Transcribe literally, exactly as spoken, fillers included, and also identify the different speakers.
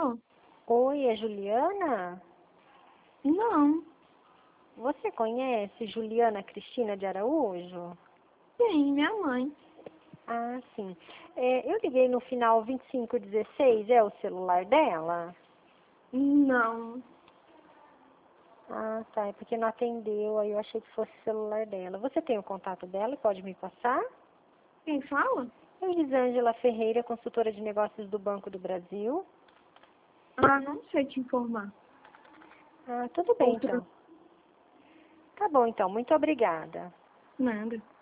Speaker 1: Alô?
Speaker 2: Oi, é Juliana?
Speaker 1: Não.
Speaker 2: Você conhece Juliana Cristina de Araújo?
Speaker 1: Sim, minha mãe.
Speaker 2: Ah, sim. É, eu liguei no final vinte e cinco dezesseis, é o celular dela?
Speaker 1: Não.
Speaker 2: Ah, tá, é porque não atendeu, aí eu achei que fosse o celular dela. Você tem o contato dela? Pode me passar?
Speaker 1: Quem fala?
Speaker 2: Elisângela Ferreira, consultora de negócios do Banco do Brasil.
Speaker 1: Ah, não sei te informar.
Speaker 2: Ah, tudo bem
Speaker 1: Outra.
Speaker 2: então. Tá bom então, muito obrigada.
Speaker 1: Nada.